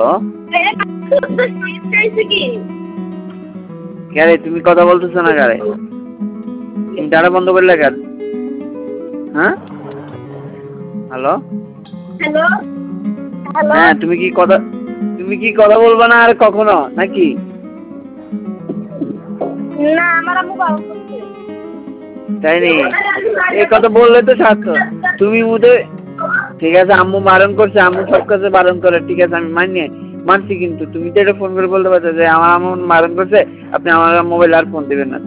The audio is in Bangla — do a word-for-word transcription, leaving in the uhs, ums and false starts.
হ্যালো কারে তুমি কথা বলতেছো না কারে তুমি ডাটা বন্ধ করলে কেন হ্যাঁ হ্যালো হ্যালো হ্যালো হ্যাঁ তুমি কি কথা তুমি কি কথা বলবা না আর কখনো নাকি না আমার আম্মু বারণ করছে তাই নি এই কথা বললে তো সার্থক তুমি মুদে ঠিক আছে আম্মু বারণ করছে আম্মু সব কাছে বারণ করে ঠিক আছে আমি মানি মানছি কিন্তু তুমি তো এটা ফোন করে বলতে পারছো যে আমার আম্মু বারণ করছে আপনি আমার মোবাইল আর ফোন দিবেন না